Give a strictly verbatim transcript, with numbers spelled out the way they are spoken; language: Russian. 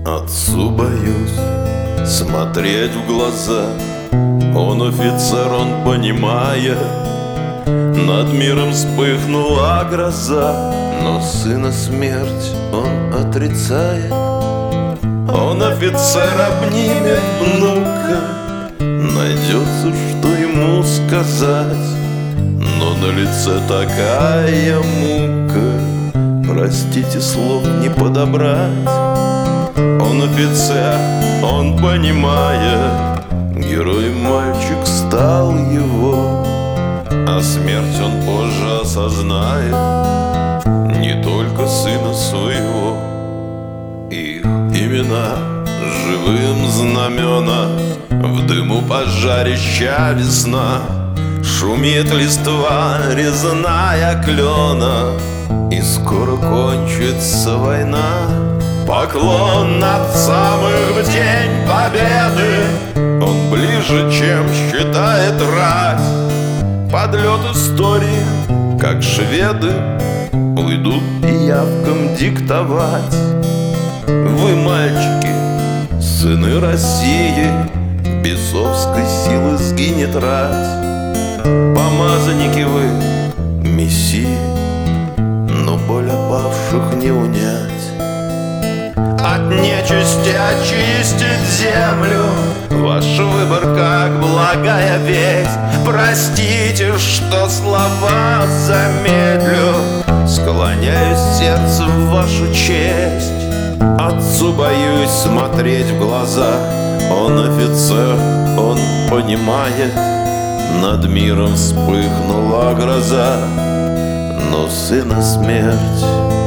Отцу боюсь смотреть в глаза. Он офицер, он понимает. Над миром вспыхнула гроза, но сына смерть он отрицает. Он офицер обнимет внука, найдется, что ему сказать, но на лице такая мука, простите, слов не подобрать. Он офицер, он понимает, герой мальчик стал его, а смерть он позже осознает, не только сына своего. Их имена живым знамена, в дыму пожарища весна, шумит листва резная клена, и скоро кончится война. Поклон отцам их в день победы, он ближе, чем считает рать. Подлет истории, как шведы, уйдут явкам диктовать. Вы, мальчики, сыны России, бесовской силы сгинет рать. Помазанники вы, мессии, но боль опавших не унять. От нечисти очистить землю, ваш выбор как благая весть. Простите, что слова замедлю, склоняю сердце в вашу честь. Отцу боюсь смотреть в глаза. Он офицер, он понимает, над миром вспыхнула гроза, но сына смерть